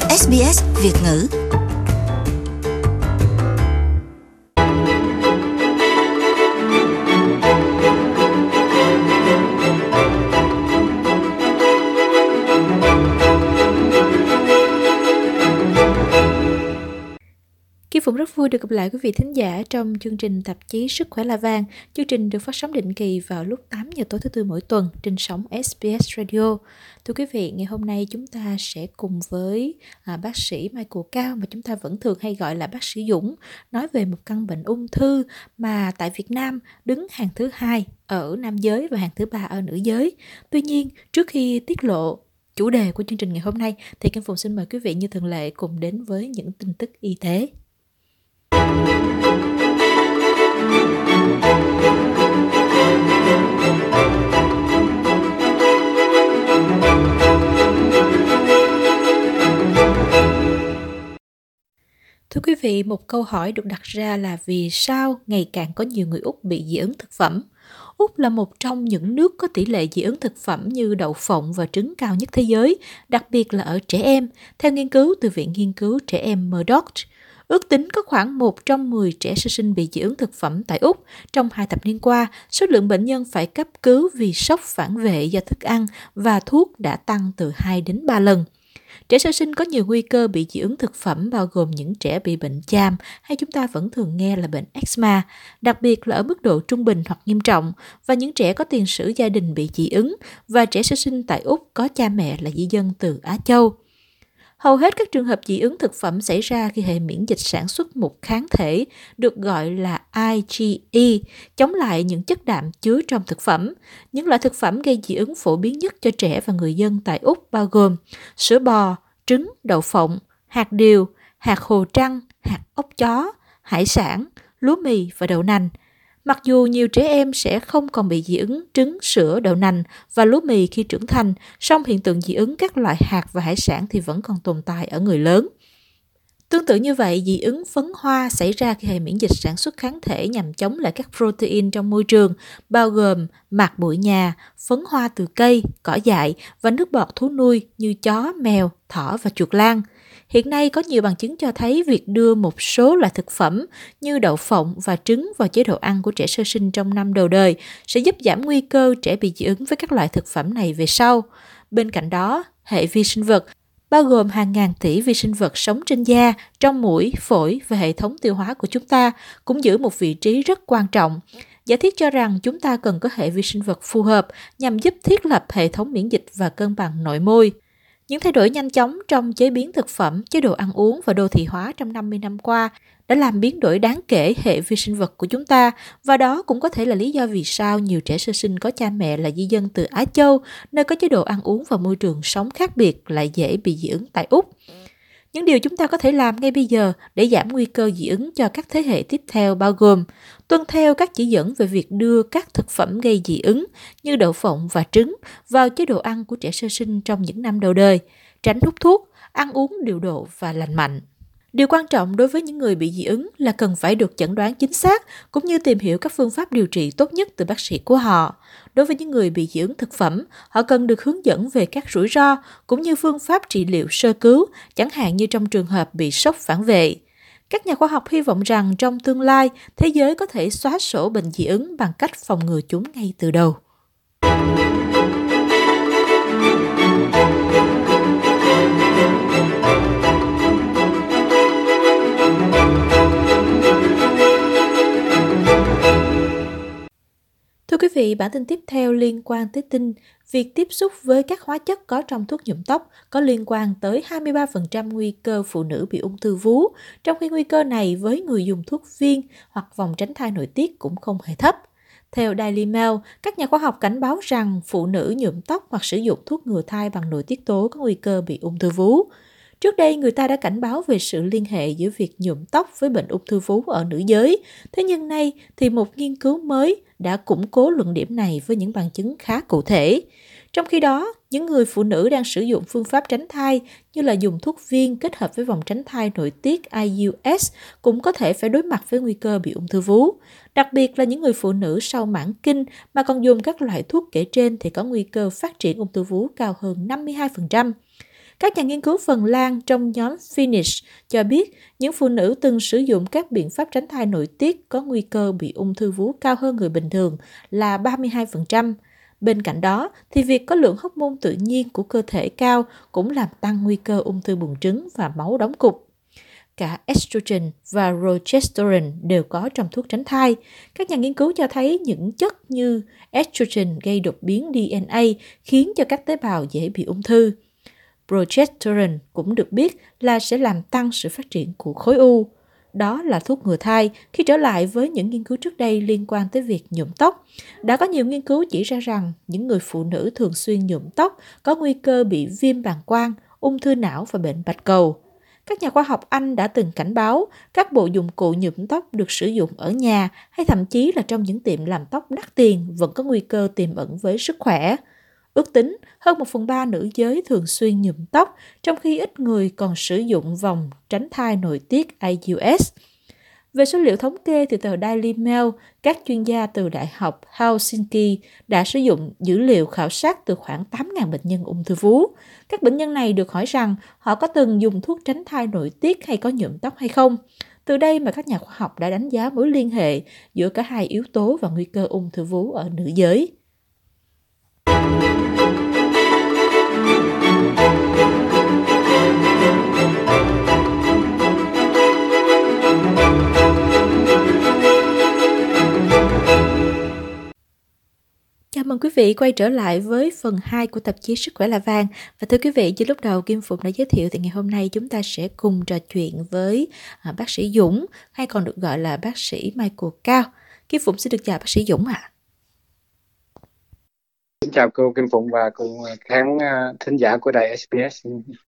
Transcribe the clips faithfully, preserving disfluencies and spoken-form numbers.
ét bê ét Việt ngữ. Kim Phụng rất vui được gặp lại quý vị thính giả trong chương trình tạp chí Sức khỏe là vàng. Chương trình được phát sóng định kỳ vào lúc tám giờ tối thứ tư mỗi tuần trên sóng ét bê ét Radio. Thưa quý vị, ngày hôm nay chúng ta sẽ cùng với à, bác sĩ Michael Cao, mà chúng ta vẫn thường hay gọi là bác sĩ Dũng, nói về một căn bệnh ung thư mà tại Việt Nam đứng hàng thứ hai ở nam giới và hàng thứ ba ở nữ giới. Tuy nhiên, trước khi tiết lộ chủ đề của chương trình ngày hôm nay thì Kim Phụng xin mời quý vị như thường lệ cùng đến với những tin tức y tế. Thưa quý vị, một câu hỏi được đặt ra là vì sao ngày càng có nhiều người Úc bị dị ứng thực phẩm? Úc là một trong những nước có tỷ lệ dị ứng thực phẩm như đậu phộng và trứng cao nhất thế giới, đặc biệt là ở trẻ em, theo nghiên cứu từ Viện Nghiên cứu Trẻ Em Murdoch. Ước tính có khoảng một trong mười trẻ sơ sinh bị dị ứng thực phẩm tại Úc. Trong hai thập niên qua, số lượng bệnh nhân phải cấp cứu vì sốc phản vệ do thức ăn và thuốc đã tăng từ hai đến ba lần. Trẻ sơ sinh có nhiều nguy cơ bị dị ứng thực phẩm, bao gồm những trẻ bị bệnh cham hay chúng ta vẫn thường nghe là bệnh eczema, đặc biệt là ở mức độ trung bình hoặc nghiêm trọng, và những trẻ có tiền sử gia đình bị dị ứng, và trẻ sơ sinh tại Úc có cha mẹ là di dân từ Á Châu. Hầu hết các trường hợp dị ứng thực phẩm xảy ra khi hệ miễn dịch sản xuất một kháng thể được gọi là i gê e, chống lại những chất đạm chứa trong thực phẩm. Những loại thực phẩm gây dị ứng phổ biến nhất cho trẻ và người dân tại Úc bao gồm sữa bò, trứng, đậu phộng, hạt điều, hạt hồ trăng, hạt ốc chó, hải sản, lúa mì và đậu nành. Mặc dù nhiều trẻ em sẽ không còn bị dị ứng trứng, sữa, đậu nành và lúa mì khi trưởng thành, song hiện tượng dị ứng các loại hạt và hải sản thì vẫn còn tồn tại ở người lớn. Tương tự như vậy, dị ứng phấn hoa xảy ra khi hệ miễn dịch sản xuất kháng thể nhằm chống lại các protein trong môi trường, bao gồm mạt bụi nhà, phấn hoa từ cây, cỏ dại và nước bọt thú nuôi như chó, mèo, thỏ và chuột lang. Hiện nay có nhiều bằng chứng cho thấy việc đưa một số loại thực phẩm như đậu phộng và trứng vào chế độ ăn của trẻ sơ sinh trong năm đầu đời sẽ giúp giảm nguy cơ trẻ bị dị ứng với các loại thực phẩm này về sau. Bên cạnh đó, hệ vi sinh vật, bao gồm hàng ngàn tỷ vi sinh vật sống trên da, trong mũi, phổi và hệ thống tiêu hóa của chúng ta, cũng giữ một vị trí rất quan trọng. Giả thiết cho rằng chúng ta cần có hệ vi sinh vật phù hợp nhằm giúp thiết lập hệ thống miễn dịch và cân bằng nội môi. Những thay đổi nhanh chóng trong chế biến thực phẩm, chế độ ăn uống và đô thị hóa trong năm mươi năm qua đã làm biến đổi đáng kể hệ vi sinh vật của chúng ta, và đó cũng có thể là lý do vì sao nhiều trẻ sơ sinh có cha mẹ là di dân từ Á Châu, nơi có chế độ ăn uống và môi trường sống khác biệt lại dễ bị dị ứng tại Úc. Những điều chúng ta có thể làm ngay bây giờ để giảm nguy cơ dị ứng cho các thế hệ tiếp theo bao gồm tuân theo các chỉ dẫn về việc đưa các thực phẩm gây dị ứng như đậu phộng và trứng vào chế độ ăn của trẻ sơ sinh trong những năm đầu đời, tránh hút thuốc, ăn uống điều độ và lành mạnh. Điều quan trọng đối với những người bị dị ứng là cần phải được chẩn đoán chính xác cũng như tìm hiểu các phương pháp điều trị tốt nhất từ bác sĩ của họ. Đối với những người bị dị ứng thực phẩm, họ cần được hướng dẫn về các rủi ro cũng như phương pháp trị liệu sơ cứu, chẳng hạn như trong trường hợp bị sốc phản vệ. Các nhà khoa học hy vọng rằng trong tương lai, thế giới có thể xóa sổ bệnh dị ứng bằng cách phòng ngừa chúng ngay từ đầu. Thưa quý vị, bản tin tiếp theo liên quan tới tin việc tiếp xúc với các hóa chất có trong thuốc nhuộm tóc có liên quan tới hai mươi ba phần trăm nguy cơ phụ nữ bị ung thư vú, trong khi nguy cơ này với người dùng thuốc viên hoặc vòng tránh thai nội tiết cũng không hề thấp. Theo Daily Mail, các nhà khoa học cảnh báo rằng phụ nữ nhuộm tóc hoặc sử dụng thuốc ngừa thai bằng nội tiết tố có nguy cơ bị ung thư vú. Trước đây, người ta đã cảnh báo về sự liên hệ giữa việc nhuộm tóc với bệnh ung thư vú ở nữ giới. Thế nhưng nay thì một nghiên cứu mới đã củng cố luận điểm này với những bằng chứng khá cụ thể. Trong khi đó, những người phụ nữ đang sử dụng phương pháp tránh thai như là dùng thuốc viên kết hợp với vòng tránh thai nội tiết i u ét cũng có thể phải đối mặt với nguy cơ bị ung thư vú. Đặc biệt là những người phụ nữ sau mãn kinh mà còn dùng các loại thuốc kể trên thì có nguy cơ phát triển ung thư vú cao hơn năm mươi hai phần trăm. Các nhà nghiên cứu Phần Lan trong nhóm Finnish cho biết những phụ nữ từng sử dụng các biện pháp tránh thai nội tiết có nguy cơ bị ung thư vú cao hơn người bình thường là ba mươi hai phần trăm. Bên cạnh đó, thì việc có lượng hormone tự nhiên của cơ thể cao cũng làm tăng nguy cơ ung thư buồng trứng và máu đóng cục. Cả estrogen và progesterone đều có trong thuốc tránh thai. Các nhà nghiên cứu cho thấy những chất như estrogen gây đột biến đê en a khiến cho các tế bào dễ bị ung thư. Progesterone cũng được biết là sẽ làm tăng sự phát triển của khối u. Đó là thuốc ngừa thai. Khi trở lại với những nghiên cứu trước đây liên quan tới việc nhuộm tóc, đã có nhiều nghiên cứu chỉ ra rằng những người phụ nữ thường xuyên nhuộm tóc có nguy cơ bị viêm bàng quang, ung thư não và bệnh bạch cầu. Các nhà khoa học Anh đã từng cảnh báo các bộ dụng cụ nhuộm tóc được sử dụng ở nhà hay thậm chí là trong những tiệm làm tóc đắt tiền vẫn có nguy cơ tiềm ẩn với sức khỏe. Ước tính, hơn một phần ba nữ giới thường xuyên nhuộm tóc, trong khi ít người còn sử dụng vòng tránh thai nội tiết i u ét. Về số liệu thống kê từ tờ Daily Mail, các chuyên gia từ Đại học Helsinki đã sử dụng dữ liệu khảo sát từ khoảng tám nghìn bệnh nhân ung thư vú. Các bệnh nhân này được hỏi rằng họ có từng dùng thuốc tránh thai nội tiết hay có nhuộm tóc hay không. Từ đây mà các nhà khoa học đã đánh giá mối liên hệ giữa cả hai yếu tố và nguy cơ ung thư vú ở nữ giới. Chào mừng quý vị quay trở lại với phần hai của tạp chí Sức khỏe là vàng. Và thưa quý vị, như lúc đầu Kim Phụng đã giới thiệu thì ngày hôm nay chúng ta sẽ cùng trò chuyện với à, bác sĩ Dũng, hay còn được gọi là bác sĩ Michael Cao. Kim Phụng xin được chào bác sĩ Dũng ạ. À. Xin chào cô Kim Phụng và cùng khán thính giả của đài ét bê ét.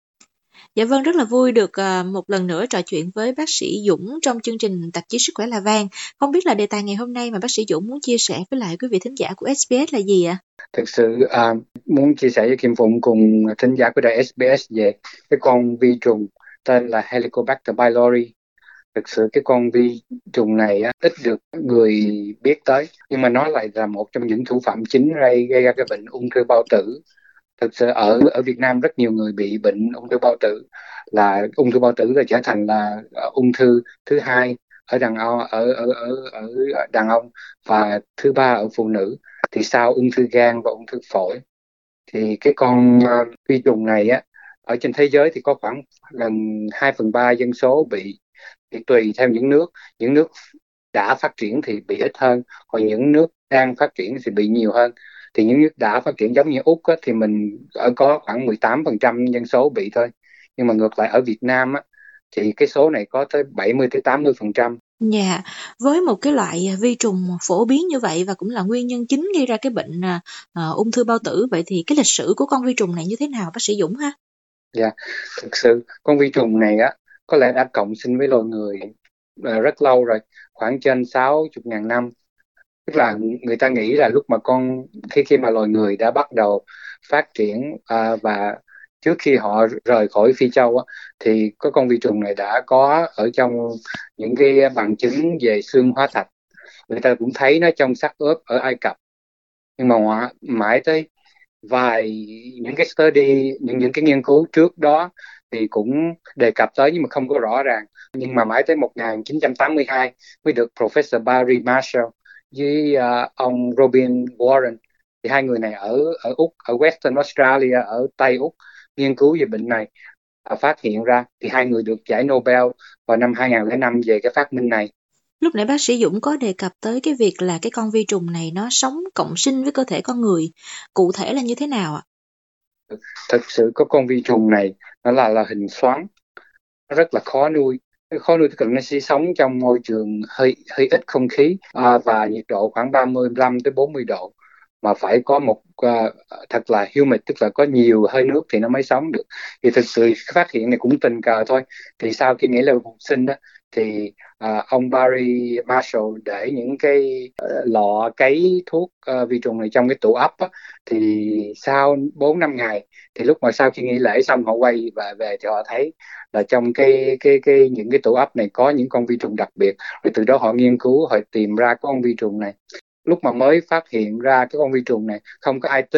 Dạ vâng, rất là vui được uh, một lần nữa trò chuyện với bác sĩ Dũng trong chương trình tạp chí Sức khỏe là vàng. Không biết là đề tài ngày hôm nay mà bác sĩ Dũng muốn chia sẻ với lại quý vị thính giả của ét bê ét là gì ạ? Thực sự uh, muốn chia sẻ với Kim Phụng cùng thính giả của đài ét bê ét về cái con vi trùng tên là Helicobacter pylori. Thực sự cái con vi trùng này á, ít được người biết tới, nhưng mà nó lại là một trong những thủ phạm chính gây, gây ra cái bệnh ung thư bao tử. Thực sự ở ở Việt Nam rất nhiều người bị bệnh ung thư bao tử, là ung thư bao tử là trở thành là uh, ung thư thứ hai ở đàn ông ở ở ở ở đàn ông và thứ ba ở phụ nữ, thì sau ung thư gan và ung thư phổi. Thì cái con uh, vi trùng này á, ở trên thế giới thì có khoảng gần hai phần ba dân số bị, thì tùy theo những nước, những nước đã phát triển thì bị ít hơn, còn những nước đang phát triển thì bị nhiều hơn. Thì những nước đã phát triển giống như Úc á, thì mình ở có khoảng mười tám phần trăm dân số bị thôi. Nhưng mà ngược lại ở Việt Nam á, thì cái số này có tới bảy mươi tới tám mươi phần trăm. Dạ, yeah. Với một cái loại vi trùng phổ biến như vậy và cũng là nguyên nhân chính gây ra cái bệnh uh, ung thư bao tử, vậy thì cái lịch sử của con vi trùng này như thế nào bác sĩ Dũng ha? Dạ, yeah. Thực sự con vi trùng này á có lẽ đã cộng sinh với loài người uh, rất lâu rồi, khoảng trên sáu mươi nghìn năm. Tức là người ta nghĩ là lúc mà con khi khi mà loài người đã bắt đầu phát triển uh, và trước khi họ rời khỏi Phi Châu á, thì có con vi trùng này đã có ở trong những cái bằng chứng về xương hóa thạch. Người ta cũng thấy nó trong xác ướp ở Ai Cập. Nhưng mà mãi tới vài những cái study, những những cái nghiên cứu trước đó thì cũng đề cập tới nhưng mà không có rõ ràng. Nhưng mà mãi tới một nghìn chín trăm tám mươi hai mới được Professor Barry Marshall với uh, ông Robin Warren, thì hai người này ở ở Úc, ở Western Australia, ở Tây Úc, nghiên cứu về bệnh này, uh, phát hiện ra. Thì hai người được giải Nobel vào năm hai nghìn lẻ năm về cái phát minh này. Lúc nãy bác sĩ Dũng có đề cập tới cái việc là cái con vi trùng này nó sống cộng sinh với cơ thể con người, cụ thể là như thế nào ạ? Thực sự có con vi trùng này nó là là hình xoắn, nó rất là khó nuôi. Khó nuôi tức là nó sẽ sống trong môi trường hơi hơi ít không khí à, và nhiệt độ khoảng ba mươi lăm tới bốn mươi độ, mà phải có một uh, thật là humid, tức là có nhiều hơi nước thì nó mới sống được. Thì thực sự phát hiện này cũng tình cờ thôi. Thì sau khi nghĩ là phục sinh đó, thì uh, ông Barry Marshall để những cái uh, lọ cấy thuốc uh, vi trùng này trong cái tủ ấp á, thì sau bốn năm ngày, thì lúc mà sau khi nghỉ lễ xong họ quay và về thì họ thấy là trong cái cái cái những cái tủ ấp này có những con vi trùng đặc biệt. Rồi từ đó họ nghiên cứu, họ tìm ra con vi trùng này. Lúc mà mới phát hiện ra cái con vi trùng này, không có ai tin,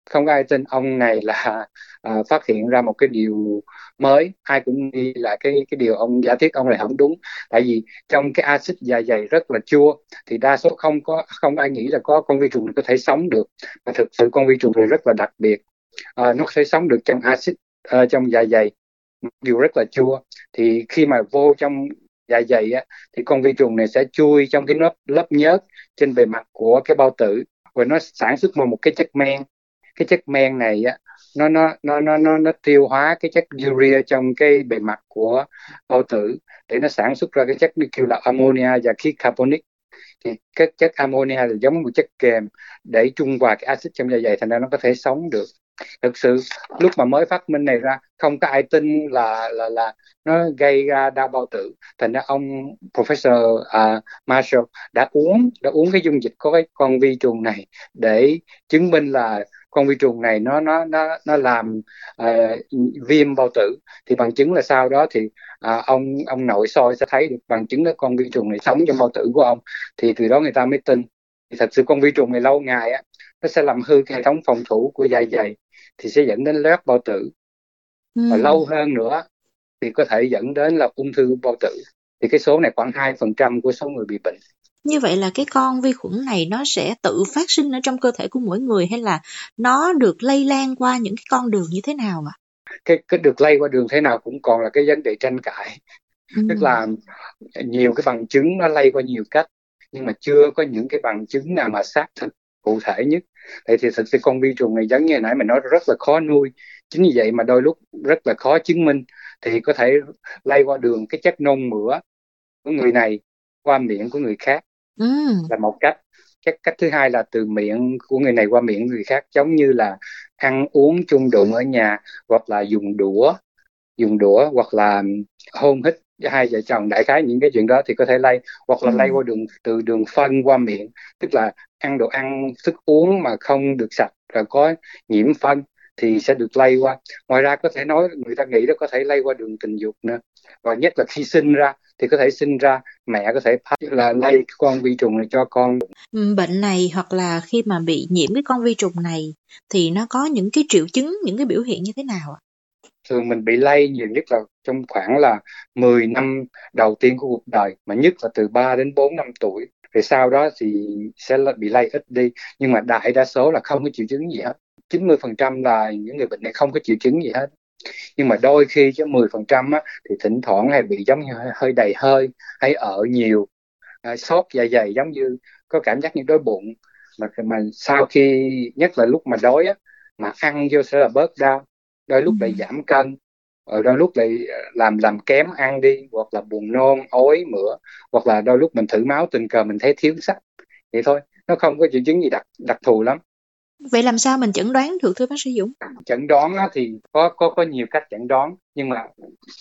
không có ai tin ông này là à, phát hiện ra một cái điều mới. Ai cũng nghĩ là cái cái điều ông giả thuyết ông này không đúng, tại vì trong cái axit dạ dày rất là chua, thì đa số không có không ai nghĩ là có con vi trùng này có thể sống được. Và thực sự con vi trùng này rất là đặc biệt, à, nó có thể sống được trong axit uh, trong dạ dày, điều rất là chua. Thì khi mà vô trong dạ dày á, thì con vi trùng này sẽ chui trong cái lớp lớp nhớt trên bề mặt của cái bao tử, rồi nó sản xuất ra một cái chất men. Cái chất men này á, nó nó nó nó nó nó tiêu hóa cái chất urea trong cái bề mặt của bao tử, để nó sản xuất ra cái chất kêu là ammonia và khí carbonic. Thì cái chất ammonia là giống một chất kềm để trung hòa cái axit trong dạ dày, thành ra nó có thể sống được. Thực sự lúc mà mới phát minh này ra, không có ai tin là là là nó gây ra đau bao tử. Thành ra ông Professor uh, Marshall đã uống đã uống cái dung dịch có cái con vi trùng này để chứng minh là con vi trùng này nó nó nó nó làm uh, viêm bao tử. Thì bằng chứng là sau đó thì uh, ông ông nội soi sẽ thấy được bằng chứng là con vi trùng này sống trong bao tử của ông. Thì từ đó người ta mới tin. Thì thật sự con vi trùng này lâu ngày á, nó sẽ làm hư cái hệ thống phòng thủ của dạ dày, thì sẽ dẫn đến loét bao tử. Ừ. Và lâu hơn nữa thì có thể dẫn đến là ung thư bao tử. Thì cái số này khoảng hai phần trăm của số người bị bệnh. Như vậy là cái con vi khuẩn này nó sẽ tự phát sinh ở trong cơ thể của mỗi người, hay là nó được lây lan qua những cái con đường như thế nào ạ? Cái, cái được lây qua đường thế nào cũng còn là cái vấn đề tranh cãi. Ừ. Tức là nhiều cái bằng chứng nó lây qua nhiều cách, nhưng mà chưa có những cái bằng chứng nào mà xác thực cụ thể nhất. Vậy thì thực sự con vi trùng này giống như hồi nãy mình nói rất là khó nuôi. Chính vì vậy mà đôi lúc rất là khó chứng minh. Thì có thể lây qua đường cái chất nôn mửa của người này qua miệng của người khác, Ừ. là một cách. Cách cách thứ hai là từ miệng của người này qua miệng người khác, giống như là ăn uống chung đụng ở nhà, hoặc là dùng đũa dùng đũa hoặc là hôn hít hai vợ chồng. Đại khái những cái chuyện đó thì có thể lây. Hoặc là Ừ. lây qua đường từ đường phân qua miệng, tức là ăn đồ ăn thức uống mà không được sạch rồi có nhiễm phân thì sẽ được lây qua. Ngoài ra có thể nói, người ta nghĩ đó có thể lây qua đường tình dục nữa. Và nhất là khi sinh ra thì có thể sinh ra mẹ có thể là lây con vi trùng này cho con. Bệnh này hoặc là khi mà bị nhiễm cái con vi trùng này thì nó có những cái triệu chứng, những cái biểu hiện như thế nào ạ? Thường mình bị lây nhiều nhất là trong khoảng là mười năm đầu tiên của cuộc đời, mà nhất là từ ba đến bốn năm tuổi. Rồi sau đó thì sẽ bị lây ít đi, nhưng mà đại đa số là không có triệu chứng gì hết. chín mươi phần trăm là những người bệnh này không có triệu chứng gì hết. Nhưng mà đôi khi chứ mười phần trăm á, thì thỉnh thoảng hay bị giống như hơi đầy hơi, hay ở nhiều, à, sốt dạ dày, giống như có cảm giác như đói bụng. Mà, mà sau khi, nhất là lúc mà đói á, mà ăn vô sẽ là bớt đau, đôi lúc lại giảm cân, ở đôi lúc lại làm làm kém ăn đi, hoặc là buồn nôn, ói mửa, hoặc là đôi lúc mình thử máu tình cờ mình thấy thiếu sắt. Vậy thôi, nó không có triệu chứng gì đặc đặc thù lắm. Vậy làm sao mình chẩn đoán được thưa bác sĩ Dũng? Chẩn đoán thì có có có nhiều cách chẩn đoán, nhưng mà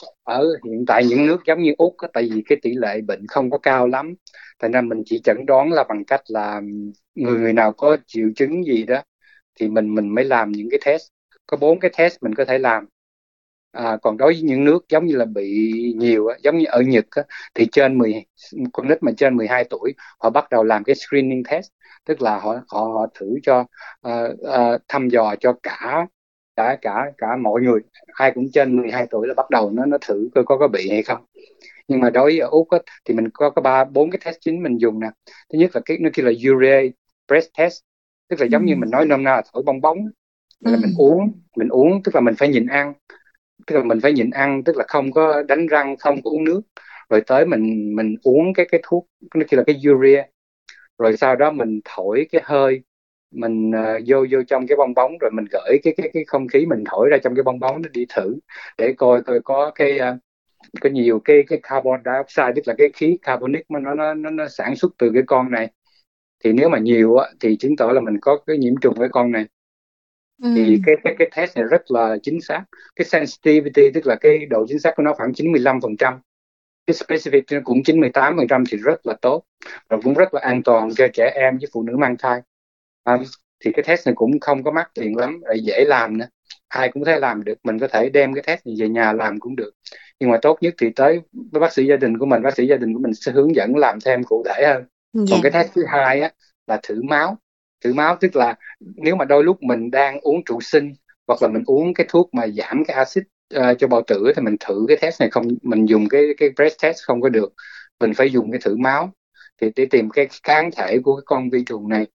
ở hiện tại những nước giống như Úc á, tại vì cái tỷ lệ bệnh không có cao lắm, thành ra mình chỉ chẩn đoán là bằng cách là người người nào có triệu chứng gì đó thì mình mình mới làm những cái test. Có bốn cái test mình có thể làm. À, còn đối với những nước giống như là bị nhiều á, giống như ở Nhật á, thì trên mười con nít mà trên mười hai tuổi họ bắt đầu làm cái screening test, tức là họ họ, họ thử cho uh, uh, thăm dò cho cả cả cả cả mọi người, ai cũng trên mười hai tuổi là bắt đầu nó nó thử coi có có bị hay không. Nhưng mà đối với ở Úc á, thì mình có có ba bốn cái test chính mình dùng nè. Thứ nhất là cái nó kêu là urea breath test, tức là giống như mình nói nôm na là thổi bong bóng. Ừ. Là mình uống mình uống tức là mình phải nhịn ăn, tức là mình phải nhịn ăn tức là không có đánh răng, không có uống nước, rồi tới mình mình uống cái cái thuốc nó kêu là cái urea, rồi sau đó mình thổi cái hơi mình uh, vô vô trong cái bong bóng, rồi mình gửi cái cái cái không khí mình thổi ra trong cái bong bóng nó đi thử, để coi coi có cái uh, có nhiều cái cái carbon dioxide, tức là cái khí carbonic mà nó nó nó, nó sản xuất từ cái con này. Thì nếu mà nhiều á thì chứng tỏ là mình có cái nhiễm trùng cái con này. Ừ. Thì cái cái cái test này rất là chính xác. Cái sensitivity tức là cái độ chính xác của nó khoảng chín mươi lăm phần trăm, cái specific nó cũng chín mươi tám phần trăm, thì rất là tốt, và cũng rất là an toàn cho trẻ em với phụ nữ mang thai. À, thì cái test này cũng không có mắc tiền lắm, dễ làm nữa, ai cũng có thể làm được. Mình có thể đem cái test này về nhà làm cũng được, nhưng mà tốt nhất thì tới với bác sĩ gia đình của mình, bác sĩ gia đình của mình sẽ hướng dẫn làm thêm cụ thể hơn. Dạ. Còn cái test thứ hai á là thử máu. Thử máu tức là nếu mà đôi lúc mình đang uống trụ sinh hoặc là mình uống cái thuốc mà giảm cái axit uh, cho bao tử thì mình thử cái test này không, mình dùng cái cái breath test không có được, mình phải dùng cái thử máu thì để tìm cái kháng thể của cái con vi trùng này.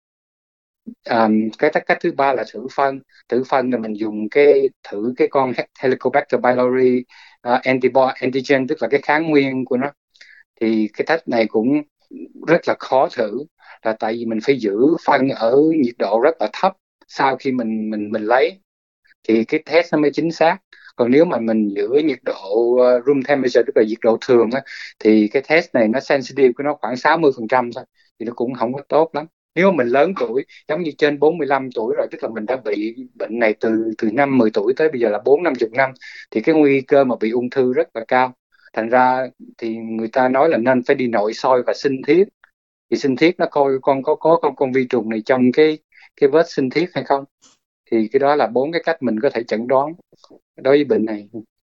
Um, cái cách thứ ba là thử phân. Thử phân là mình dùng cái thử cái con Helicobacter pylori uh, antibody antigen, tức là cái kháng nguyên của nó. Thì cái test này cũng rất là khó thử, là tại vì mình phải giữ phân ở nhiệt độ rất là thấp sau khi mình mình mình lấy thì cái test nó mới chính xác. Còn nếu mà mình giữ nhiệt độ uh, room temperature, tức là nhiệt độ thường á, thì cái test này nó sensitive của nó khoảng sáu mươi phần trăm thôi, thì nó cũng không có tốt lắm. Nếu mà mình lớn tuổi, giống như trên bốn mươi lăm tuổi rồi, tức là mình đã bị bệnh này từ từ năm mười tuổi tới bây giờ là bốn năm chục năm, thì cái nguy cơ mà bị ung thư rất là cao. Thành ra thì người ta nói là nên phải đi nội soi và sinh thiết, thì sinh thiết nó coi con có có con con vi trùng này trong cái cái vết sinh thiết hay không. Thì cái đó là bốn cái cách mình có thể chẩn đoán đối với bệnh này.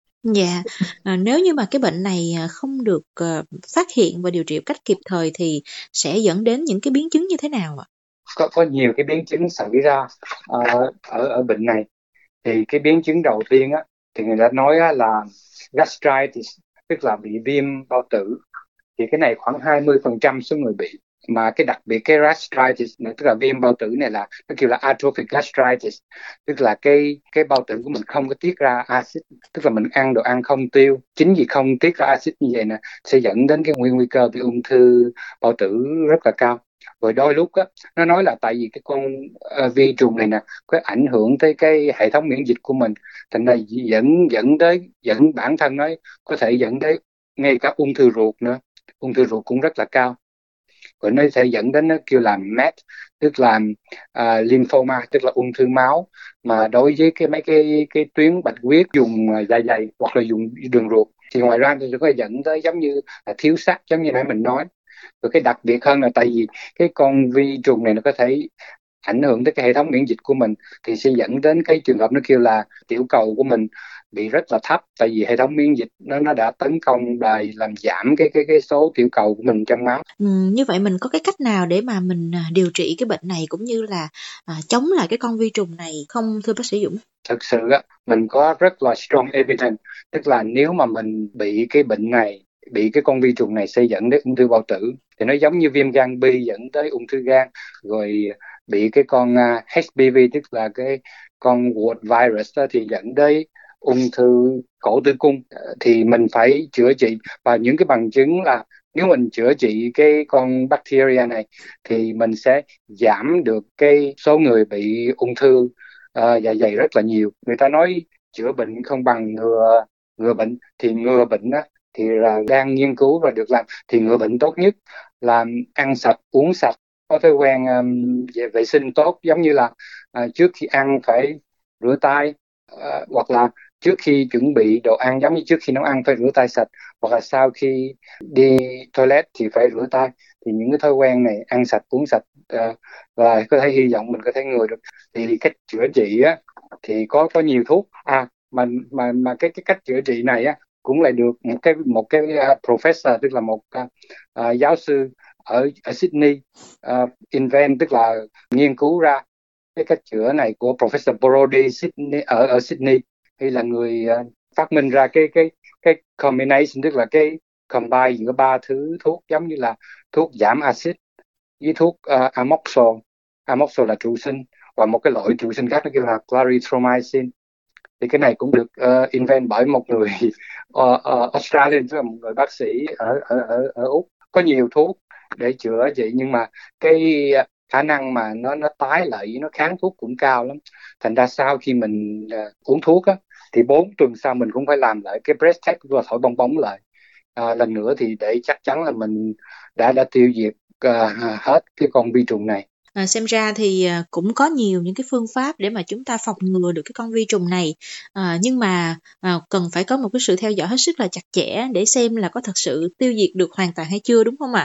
Dạ, à, nếu như mà cái bệnh này không được uh, phát hiện và điều trị cách kịp thời thì sẽ dẫn đến những cái biến chứng như thế nào ạ? Có có nhiều cái biến chứng xảy ra uh, ở ở bệnh này. Thì cái biến chứng đầu tiên á, thì người ta nói á, là gastritis, tức là bị viêm bao tử. Thì cái này khoảng hai mươi phần trăm số người bị. Mà cái đặc biệt cái gastritis này, tức là viêm bao tử này, là nó kêu là atrophic gastritis, tức là cái cái bao tử của mình không có tiết ra axit, tức là mình ăn đồ ăn không tiêu. Chính vì không tiết ra axit như vậy nè, sẽ dẫn đến cái nguy nguy cơ bị ung thư bao tử rất là cao. Rồi đôi lúc á, nó nói là tại vì cái con uh, vi trùng này nè có ảnh hưởng tới cái hệ thống miễn dịch của mình, thành ra dẫn dẫn tới dẫn bản thân nó có thể dẫn tới ngay cả ung thư ruột nữa. Ung thư ruột cũng rất là cao. Rồi nó sẽ dẫn đến nó kêu là em e tê, tức là uh, lymphoma, tức là ung thư máu. Mà đối với cái mấy cái cái tuyến bạch huyết dùng uh, dạ dày hoặc là dùng đường ruột, thì ngoài ra thì nó có dẫn tới giống như là thiếu sắt, giống như nãy mình nói. Rồi cái đặc biệt hơn là tại vì cái con vi trùng này nó có thể ảnh hưởng tới cái hệ thống miễn dịch của mình, thì sẽ dẫn đến cái trường hợp nó kêu là tiểu cầu của mình bị rất là thấp, tại vì hệ thống miễn dịch nó nó đã tấn công và làm giảm cái cái cái số tiểu cầu của mình trong máu. Ừ, như vậy mình có cái cách nào để mà mình điều trị cái bệnh này cũng như là à, chống lại cái con vi trùng này không thưa bác sĩ Dũng? Thực sự á, mình có rất là strong evidence, tức là nếu mà mình bị cái bệnh này, bị cái con vi trùng này sẽ dẫn đến ung thư bao tử, thì nó giống như viêm gan B dẫn tới ung thư gan, rồi bị cái con uh, hát pê vê, tức là cái con Wart virus đó, thì dẫn tới ung thư cổ tử cung. Thì mình phải chữa trị, và những cái bằng chứng là nếu mình chữa trị cái con bacteria này thì mình sẽ giảm được cái số người bị ung thư uh, dạ dày rất là nhiều. Người ta nói chữa bệnh không bằng ngừa ngừa bệnh, thì ngừa bệnh á thì là đang nghiên cứu và được làm. Thì ngừa bệnh tốt nhất là ăn sạch, uống sạch, có thói quen um, về vệ sinh tốt, giống như là uh, trước khi ăn phải rửa tay, uh, hoặc là trước khi chuẩn bị đồ ăn, giống như trước khi nấu ăn phải rửa tay sạch, hoặc là sau khi đi toilet thì phải rửa tay. Thì những cái thói quen này, ăn sạch, uống sạch, uh, và có thể hy vọng mình có thể ngừa được. Thì cách chữa trị á thì có có nhiều thuốc à mà mà mà cái cái cách chữa trị này á cũng lại được một cái một cái uh, professor, tức là một uh, uh, giáo sư ở ở Sydney uh, invent, tức là nghiên cứu ra cái cách chữa này của Professor Brody Sydney ở ở Sydney. Hay là người uh, phát minh ra cái cái cái combination, tức là cái combine giữa ba thứ thuốc, giống như là thuốc giảm axit với thuốc uh, amoxicillin. Amoxicillin là trụ sinh, và một cái loại trụ sinh khác nó kêu là clarithromycin. Thì cái này cũng được uh, invent bởi một người uh, uh, Australian, tức là một người bác sĩ ở ở ở, ở Úc. Có nhiều thuốc để chữa trị, nhưng mà cái khả năng mà nó nó tái lại, nó kháng thuốc cũng cao lắm. Thành ra sau khi mình uh, uống thuốc á, thì bốn tuần sau mình cũng phải làm lại cái breath test và thổi bong bóng lại uh, lần nữa, thì để chắc chắn là mình đã đã tiêu diệt uh, hết cái con vi trùng này. À, xem ra thì cũng có nhiều những cái phương pháp để mà chúng ta phòng ngừa được cái con vi trùng này, à, nhưng mà à, cần phải có một cái sự theo dõi hết sức là chặt chẽ để xem là có thật sự tiêu diệt được hoàn toàn hay chưa, đúng không ạ?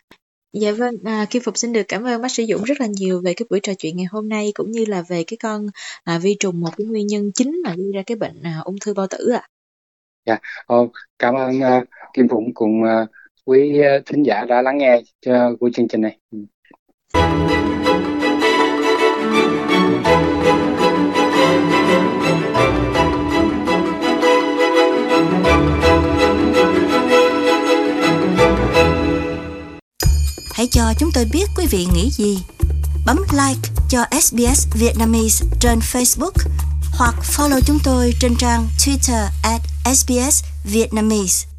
Dạ vâng, à, Kim Phục xin được cảm ơn bác sĩ Dũng rất là nhiều về cái buổi trò chuyện ngày hôm nay, cũng như là về cái con à, vi trùng, một cái nguyên nhân chính mà gây ra cái bệnh à, ung thư bao tử ạ. Dạ, oh, cảm ơn uh, Kim Phụng cùng uh, quý uh, thính giả đã lắng nghe uh, của chương trình này. Hãy cho chúng tôi biết quý vị nghĩ gì. Bấm like cho ét bê ét Vietnamese trên Facebook hoặc follow chúng tôi trên trang Twitter at ét bê ét Vietnamese.